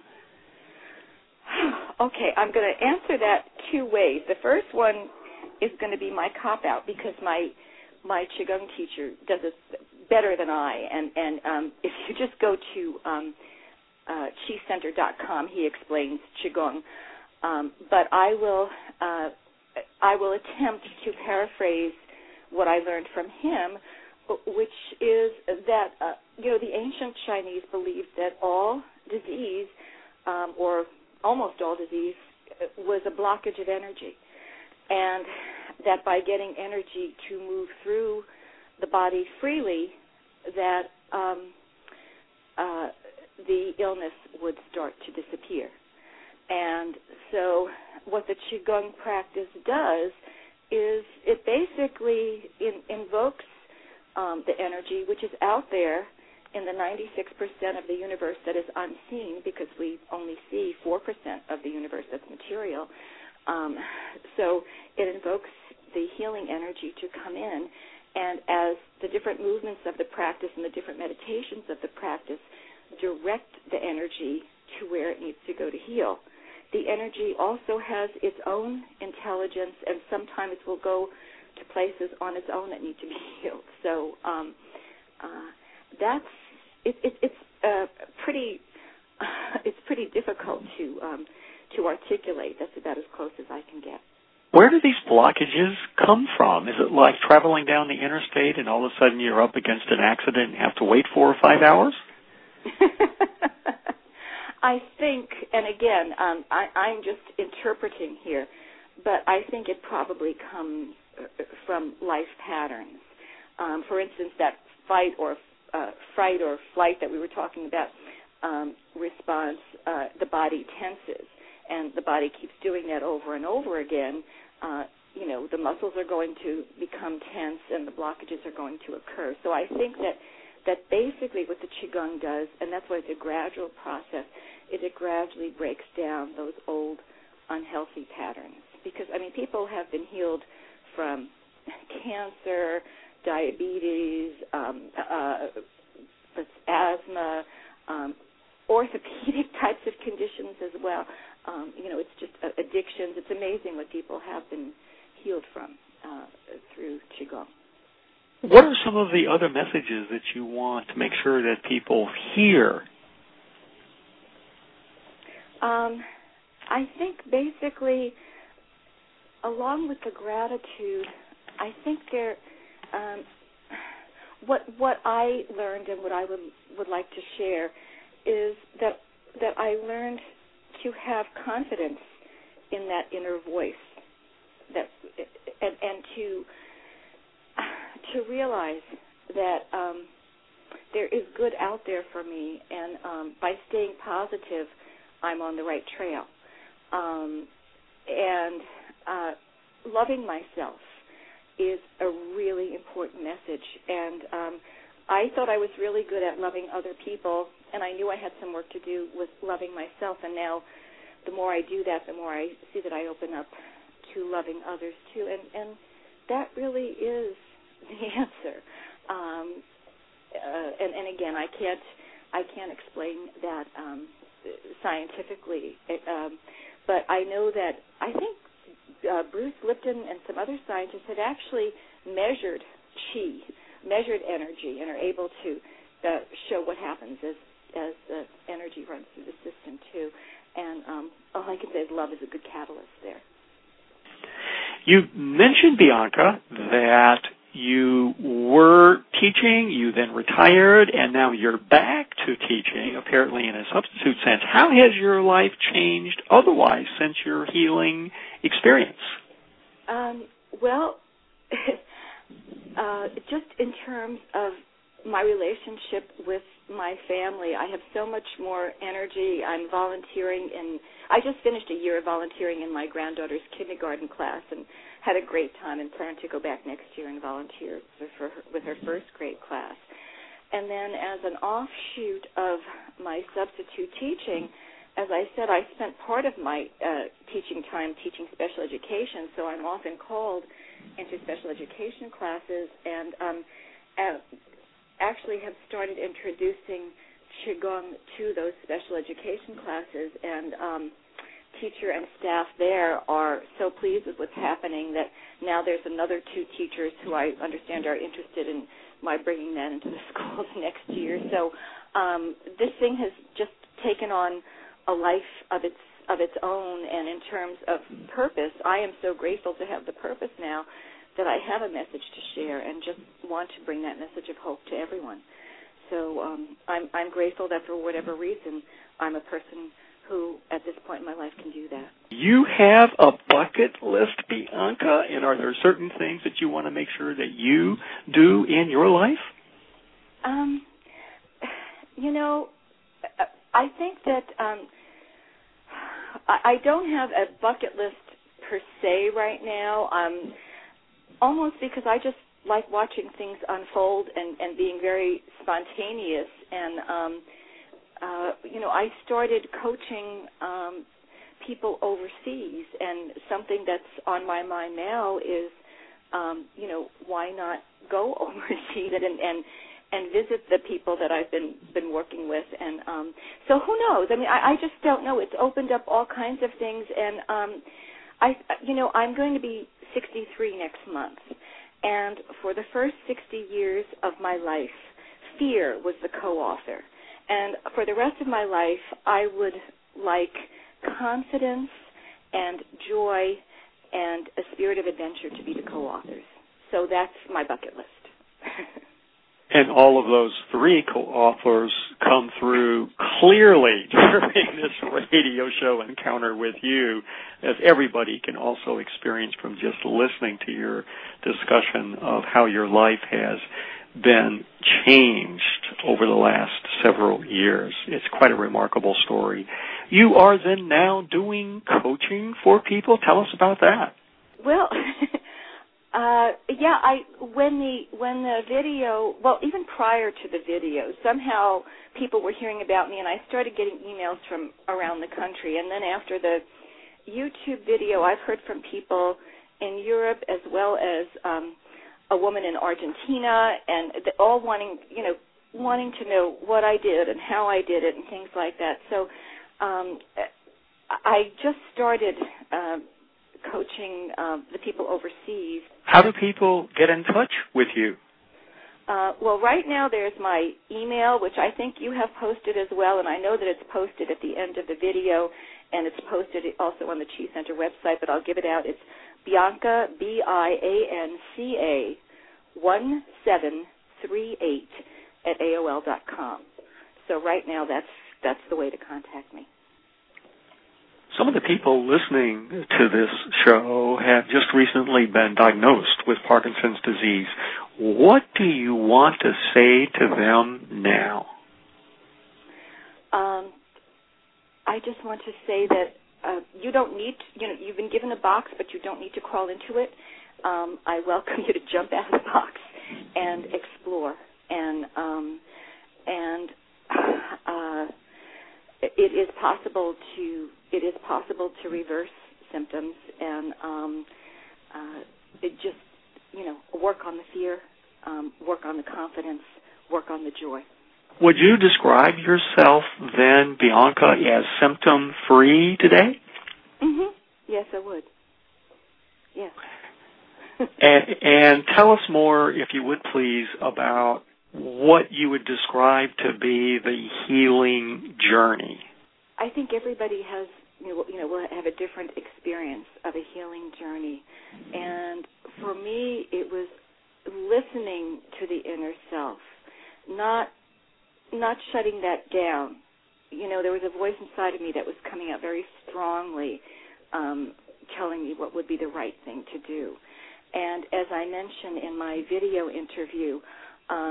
Okay, I'm going to answer that two ways. The first one is going to be my cop-out because my my Qigong teacher does it better than I. And, and um, if you just go to um, uh, chi center dot com, he explains Qigong. Um, but I will uh, I will attempt to paraphrase what I learned from him, which is that uh, you know the ancient Chinese believed that all disease, um, or almost all disease, was a blockage of energy, and that by getting energy to move through the body freely, that um, uh, the illness would start to disappear. And so what the Qigong practice does is it basically in, invokes um, the energy which is out there in the ninety-six percent of the universe that is unseen, because we only see four percent of the universe that's material. Um, so it invokes the healing energy to come in, and as the different movements of the practice and the different meditations of the practice direct the energy to where it needs to go to heal. The energy also has its own intelligence, and sometimes will go to places on its own that need to be healed. So um, uh, that's it, it, it's uh, pretty uh, it's pretty difficult to um, to articulate. That's about as close as I can get. Where do these blockages come from? Is it like traveling down the interstate and all of a sudden you're up against an accident and have to wait four or five hours? I think, and again, um, I, I'm just interpreting here, but I think it probably comes from life patterns. Um, for instance, that fight or uh, fright or flight that we were talking about um, response, uh, the body tenses, and the body keeps doing that over and over again. Uh, you know, the muscles are going to become tense and the blockages are going to occur. So I think that that basically what the Qigong does, and that's why it's a gradual process, is it gradually breaks down those old unhealthy patterns. Because, I mean, people have been healed from cancer, diabetes, um, uh, asthma, um, orthopedic types of conditions as well. Um, you know, it's just uh, addictions. It's amazing what people have been healed from uh, through Qigong. What are some of the other messages that you want to make sure that people hear? Um, I think basically, along with the gratitude, I think there, um, what what I learned and what I would would like to share is that that I learned to have confidence in that inner voice, that and and to. to realize that um, there is good out there for me, and um, by staying positive, I'm on the right trail. Um, and uh, loving myself is a really important message. And um, I thought I was really good at loving other people, and I knew I had some work to do with loving myself. And now the more I do that, the more I see that I open up to loving others too. And, and that really is the answer. Um, uh, and, and again, I can't I can't explain that um, scientifically, it, um, but I know that I think uh, Bruce Lipton and some other scientists had actually measured chi, measured energy, and are able to uh, show what happens as as the energy runs through the system too. And um, all I can say is love is a good catalyst there. You mentioned, Bianca, that you were teaching, you then retired, and now you're back to teaching, apparently in a substitute sense. How has your life changed otherwise since your healing experience? Um, well, uh, just in terms of my relationship with my family. I have so much more energy. I'm volunteering in, I just finished a year of volunteering in my granddaughter's kindergarten class and had a great time and plan to go back next year and volunteer for her, with her first grade class. And then as an offshoot of my substitute teaching, as I said, I spent part of my uh, teaching time teaching special education, so I'm often called into special education classes and um, uh, actually have started introducing Qigong to those special education classes, and um, teacher and staff there are so pleased with what's happening that now there's another two teachers who I understand are interested in my bringing that into the schools next year. So um, this thing has just taken on a life of its of its own, and in terms of purpose, I am so grateful to have the purpose now that I have a message to share and just want to bring that message of hope to everyone. So um, I'm, I'm grateful that for whatever reason I'm a person who at this point in my life can do that. You have a bucket list, Bianca, and are there certain things that you want to make sure that you do in your life? Um, you know, I think that um, I don't have a bucket list per se right now, um, almost because I just like watching things unfold and, and being very spontaneous. And, um, uh, you know, I started coaching um, people overseas, and something that's on my mind now is, um, you know, why not go overseas and, and and visit the people that I've been been working with. And um, so who knows? I mean, I, I just don't know. It's opened up all kinds of things. And, um, I, you know, I'm going to be sixty-three next month. And for the first sixty years of my life, fear was the co-author. And for the rest of my life, I would like confidence and joy and a spirit of adventure to be the co-authors. So that's my bucket list. And all of those three co-authors come through clearly during this radio show encounter with you, as everybody can also experience from just listening to your discussion of how your life has been changed over the last several years. It's quite a remarkable story. You are then now doing coaching for people. Tell us about that. Well, Uh, yeah, I when the when the video, well, even prior to the video, somehow people were hearing about me, and I started getting emails from around the country. And then after the YouTube video, I've heard from people in Europe as well as um, a woman in Argentina, and all wanting, you know, wanting to know what I did and how I did it and things like that. So um, I just started Uh, coaching uh, the people overseas. How do people get in touch with you? Uh, well, right now there's my email, which I think you have posted as well, and I know that it's posted at the end of the video, and it's posted also on the Chi Center website, but I'll give it out. It's Bianca, B I A N C A, one seven three eight at A O L dot com. So right now that's that's the way to contact me. Some of the people listening to this show have just recently been diagnosed with Parkinson's disease. What do you want to say to them now? Um, I just want to say that uh, you don't need, to, you know, you've been given a box, but you don't need to crawl into it. Um, I welcome you to jump out of the box and explore. And um, and uh, it is possible to it is possible to reverse symptoms, and um, uh, it just, you know, work on the fear, um, work on the confidence, work on the joy. Would you describe yourself then, Bianca, as symptom-free today? Mm-hmm. Yes, I would. Yes. and, and tell us more, if you would please, about what you would describe to be the healing journey. I think everybody has, you know, you know, will have a different experience of a healing journey. And for me, it was listening to the inner self, not not shutting that down. You know, there was a voice inside of me that was coming out very strongly, um, telling me what would be the right thing to do. And as I mentioned in my video interview, um,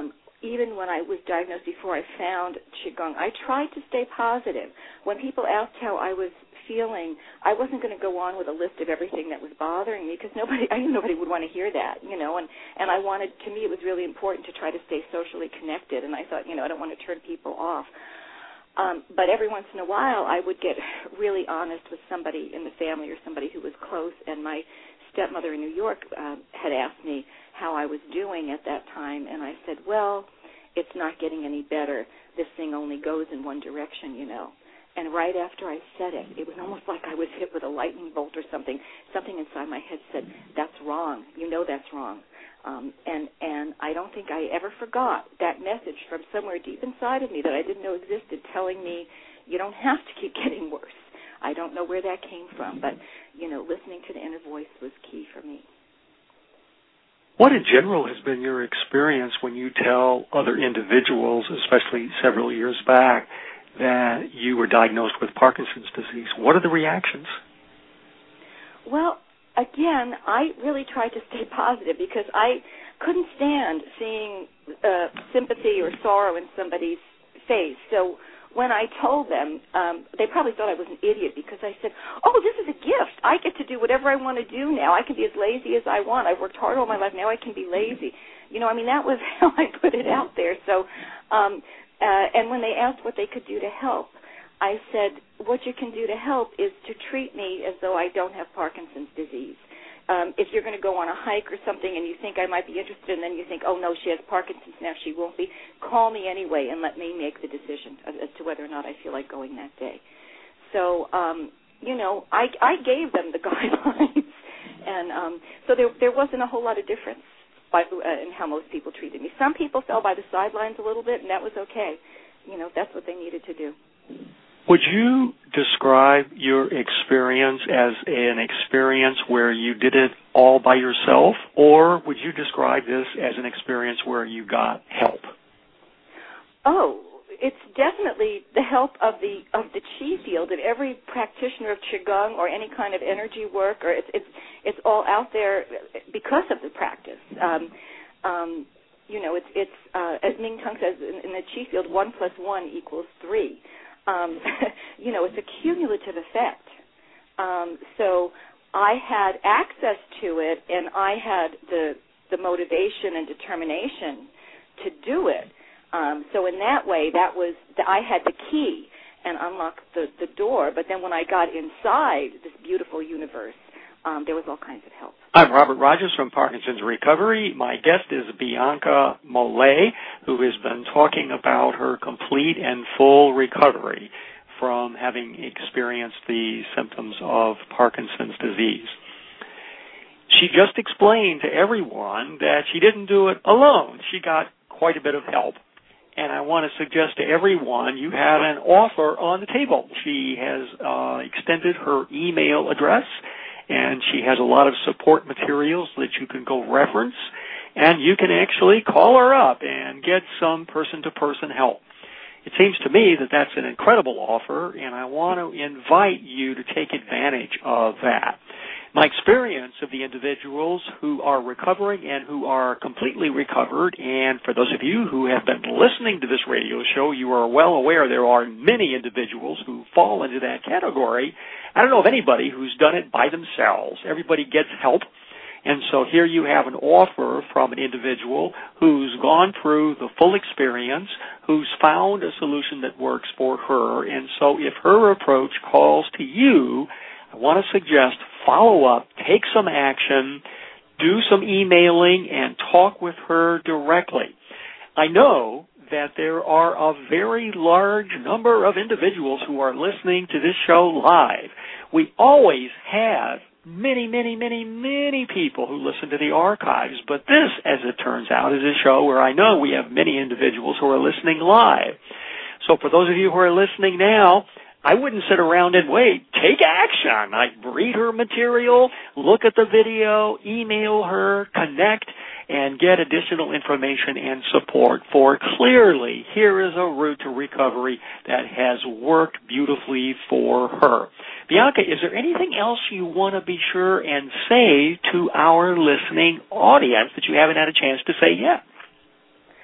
even when I was diagnosed, before I found Qigong, I tried to stay positive. When people asked how I was feeling, I wasn't going to go on with a list of everything that was bothering me, because nobody, I knew nobody would want to hear that, you know, and, and I wanted, to me it was really important to try to stay socially connected, and I thought, you know, I don't want to turn people off. Um, but every once in a while I would get really honest with somebody in the family or somebody who was close, and my stepmother in New York uh, had asked me how I was doing at that time, and I said, well, it's not getting any better. This thing only goes in one direction, you know. And right after I said it, it was almost like I was hit with a lightning bolt or something. Something inside my head said, that's wrong. You know that's wrong. Um, and, and I don't think I ever forgot that message from somewhere deep inside of me that I didn't know existed, telling me you don't have to keep getting worse. I don't know where that came from, but, you know, listening to the inner voice was key for me. What in general has been your experience when you tell other individuals, especially several years back, that you were diagnosed with Parkinson's disease? What are the reactions? Well, again, I really tried to stay positive because I couldn't stand seeing uh, sympathy or sorrow in somebody's face. So when I told them, um, they probably thought I was an idiot because I said, oh, this is a gift. I get to do whatever I want to do now. I can be as lazy as I want. I've worked hard all my life. Now I can be lazy. You know, I mean, that was how I put it out there. So, um, uh, and when they asked what they could do to help, I said, what you can do to help is to treat me as though I don't have Parkinson's disease. Um, if you're going to go on a hike or something and you think I might be interested and then you think, oh, no, she has Parkinson's now, she won't be, call me anyway and let me make the decision as to whether or not I feel like going that day. So, um, you know, I, I gave them the guidelines. And um, so there, there wasn't a whole lot of difference by, uh, in how most people treated me. Some people fell by the sidelines a little bit, and that was okay. You know, that's what they needed to do. Would you describe your experience as an experience where you did it all by yourself, or would you describe this as an experience where you got help? Oh, it's definitely the help of the of the Qi field, of every practitioner of Qigong or any kind of energy work, or it's it's it's all out there because of the practice. Um, um, you know, it's it's uh, as Ming Tung says in, in the Qi field, one plus one equals three. Um, you know, it's a cumulative effect. Um, so I had access to it, and I had the the motivation and determination to do it. Um, so in that way, that was the, I had the key and unlocked the, the door. But then when I got inside this beautiful universe, um, there was all kinds of help. I'm Robert Rogers from Parkinson's Recovery. My guest is Bianca Mollet, who has been talking about her complete and full recovery from having experienced the symptoms of Parkinson's disease. She just explained to everyone that she didn't do it alone. She got quite a bit of help. And I want to suggest to everyone you have an offer on the table. She has uh, extended her email address, and she has a lot of support materials that you can go reference, and you can actually call her up and get some person-to-person help. It seems to me that that's an incredible offer, and I want to invite you to take advantage of that. My experience of the individuals who are recovering and who are completely recovered, and for those of you who have been listening to this radio show, you are well aware there are many individuals who fall into that category. I don't know of anybody who's done it by themselves. Everybody gets help. And so here you have an offer from an individual who's gone through the full experience, who's found a solution that works for her. And so if her approach calls to you, I want to suggest follow up, take some action, do some emailing, and talk with her directly. I know that there are a very large number of individuals who are listening to this show live. We always have many, many, many, many people who listen to the archives, but this, as it turns out, is a show where I know we have many individuals who are listening live. So for those of you who are listening now, I wouldn't sit around and wait. Take action. I read her material, look at the video, email her, connect, and get additional information and support, for clearly here is a route to recovery that has worked beautifully for her. Bianca, is there anything else you want to be sure and say to our listening audience that you haven't had a chance to say yet?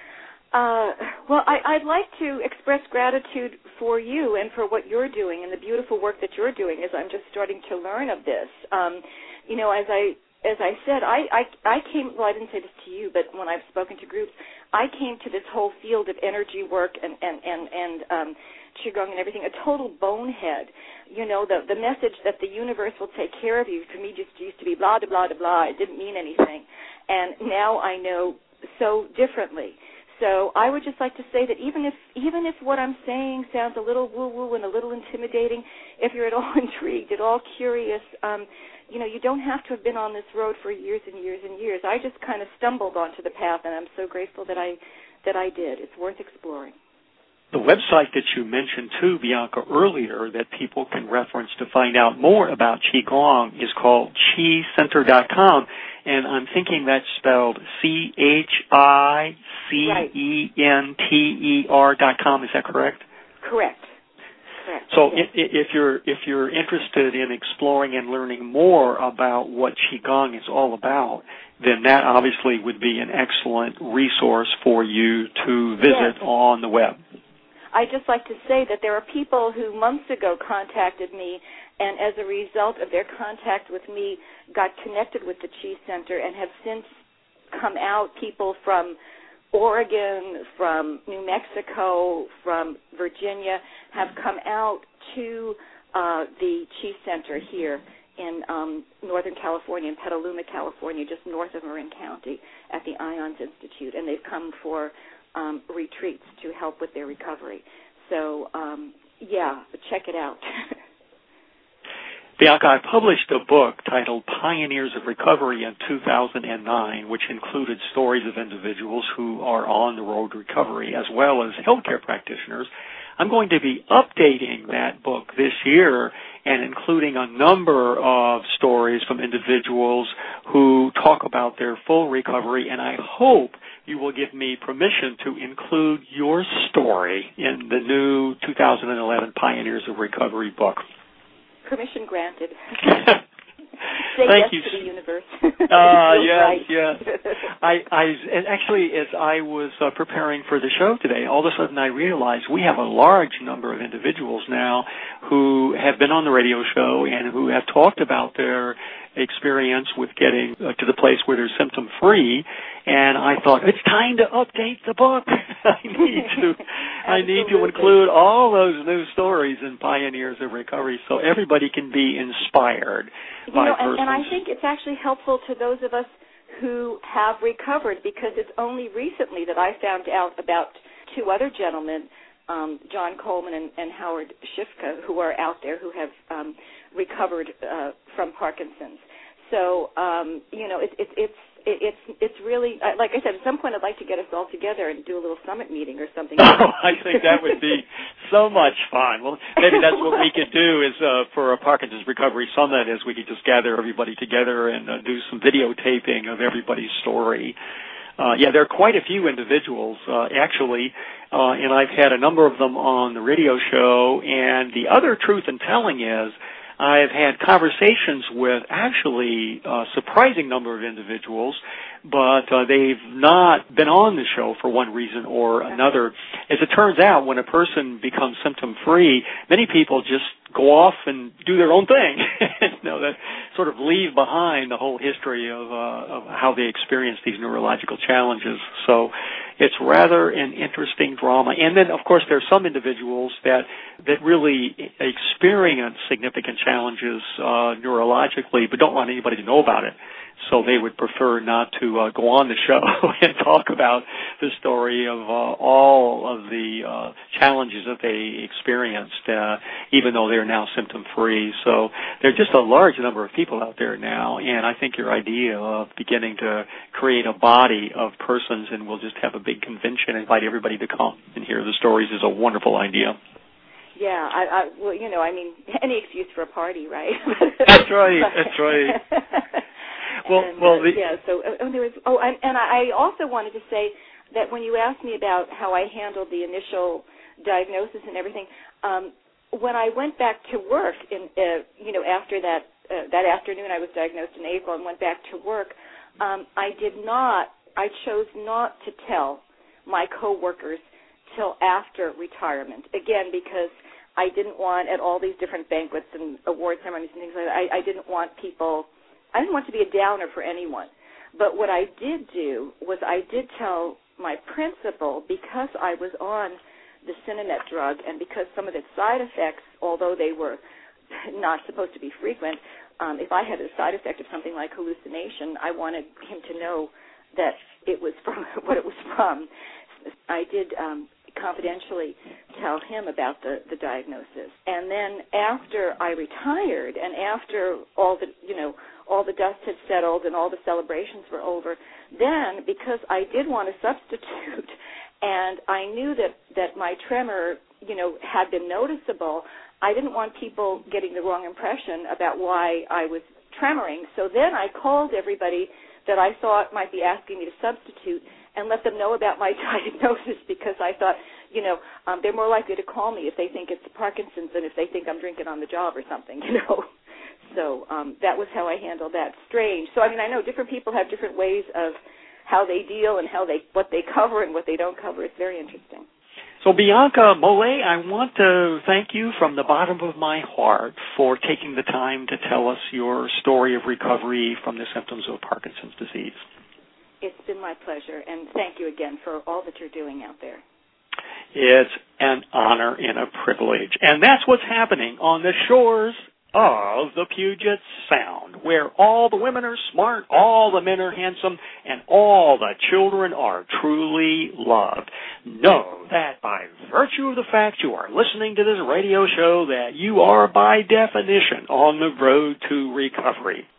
Uh, well, I, I'd like to express gratitude for you and for what you're doing and the beautiful work that you're doing as I'm just starting to learn of this. Um, you know, as I as I said, I, I, I came, well, I didn't say this to you, but when I've spoken to groups, I came to this whole field of energy work and, and, and, and um, Qigong and everything, a total bonehead. You know, the, the message that the universe will take care of you, for me, just used to be blah, blah, blah, blah. It didn't mean anything. And now I know so differently. So I would just like to say that even if even if what I'm saying sounds a little woo-woo and a little intimidating, if you're at all intrigued, at all curious, um, you know, you don't have to have been on this road for years and years and years. I just kind of stumbled onto the path, and I'm so grateful that I that I did. It's worth exploring. The website that you mentioned too, Bianca, earlier that people can reference to find out more about Qigong is called Chi Center dot com, and I'm thinking that's spelled C H I C E N T E R dot com. Is that correct? Correct. Correct. So yes. if, if you're if you're interested in exploring and learning more about what Qigong is all about, then that obviously would be an excellent resource for you to visit yes. on the web. I'd just like to say that there are people who months ago contacted me, and as a result of their contact with me, got connected with the Chi Center and have since come out. People from Oregon, from New Mexico, from Virginia have come out to uh, the Chi Center here in um, Northern California, in Petaluma, California, just north of Marin County, at the IONS Institute, and they've come for Um, retreats to help with their recovery. So, um, yeah, check it out. Bianca, I published a book titled Pioneers of Recovery in two thousand nine, which included stories of individuals who are on the road to recovery as well as healthcare practitioners. I'm going to be updating that book this year and including a number of stories from individuals who talk about their full recovery, and I hope you will give me permission to include your story in the new two thousand eleven Pioneers of Recovery book. Permission granted. Say Thank yes you. to the universe. Uh, yes, right. yes. I, I, and actually, as I was uh, preparing for the show today, all of a sudden I realized we have a large number of individuals now who have been on the radio show and who have talked about their experience with getting uh, to the place where they're symptom-free, and I thought, it's time to update the book. I need to I need to include all those new stories in Pioneers of Recovery so everybody can be inspired you by know, and, persons. and I think it's actually helpful to those of us who have recovered, because it's only recently that I found out about two other gentlemen, um, John Coleman and, and Howard Shifka, who are out there who have um, recovered uh, from Parkinson's. So, um, you know, it, it, it's it's it's really, like I said, at some point I'd like to get us all together and do a little summit meeting or something. Oh, I think that would be so much fun. Well, maybe that's what we could do is uh, for a Parkinson's Recovery Summit, is we could just gather everybody together and uh, do some videotaping of everybody's story. Uh, yeah, there are quite a few individuals, uh, actually, uh, and I've had a number of them on the radio show, and the other truth in telling is I've had conversations with actually a surprising number of individuals, but uh, they've not been on the show for one reason or another. As it turns out, when a person becomes symptom-free, many people just go off and do their own thing, you know, that sort of leave behind the whole history of, uh, of how they experience these neurological challenges. So it's rather an interesting drama. And then, of course, there are some individuals that that really experience significant challenges uh, neurologically but don't want anybody to know about it. So they would prefer not to uh, go on the show and talk about the story of uh, all of the uh, challenges that they experienced, uh, even though they're now symptom-free. So there are just a large number of people out there now, and I think your idea of beginning to create a body of persons and we'll just have a big convention and invite everybody to come and hear the stories is a wonderful idea. Yeah, I, I, well, you know, I mean, any excuse for a party, right? That's right, that's right. Well, and, well, uh, the, yeah. So, uh, there was. Oh, and, and I also wanted to say that when you asked me about how I handled the initial diagnosis and everything, um, when I went back to work, in uh, you know, after that uh, that afternoon, I was diagnosed in April and went back to work. Um, I did not. I chose not to tell my coworkers till after retirement. Again, because I didn't want, at all these different banquets and award ceremonies and things like that, I, I didn't want people, I didn't want to be a downer for anyone. But what I did do was I did tell my principal, because I was on the Synonette drug and because some of its side effects, although they were not supposed to be frequent, um, if I had a side effect of something like hallucination, I wanted him to know that it was from what it was from. I did um, confidentially tell him about the, the diagnosis. And then after I retired and after all the, you know, all the dust had settled and all the celebrations were over, then because I did want a substitute and I knew that, that my tremor, you know, had been noticeable, I didn't want people getting the wrong impression about why I was tremoring. So then I called everybody that I thought might be asking me to substitute and let them know about my diagnosis, because I thought, you know, um, they're more likely to call me if they think it's Parkinson's than if they think I'm drinking on the job or something, you know. So um, that was how I handled that. Strange. So, I mean, I know different people have different ways of how they deal and how they what they cover and what they don't cover. It's very interesting. So, Bianca Mollet, I want to thank you from the bottom of my heart for taking the time to tell us your story of recovery from the symptoms of Parkinson's disease. It's been my pleasure, and thank you again for all that you're doing out there. It's an honor and a privilege. And that's what's happening on the shores of the Puget Sound, where all the women are smart, all the men are handsome, and all the children are truly loved. Know that by virtue of the fact you are listening to this radio show that you are by definition on the road to recovery.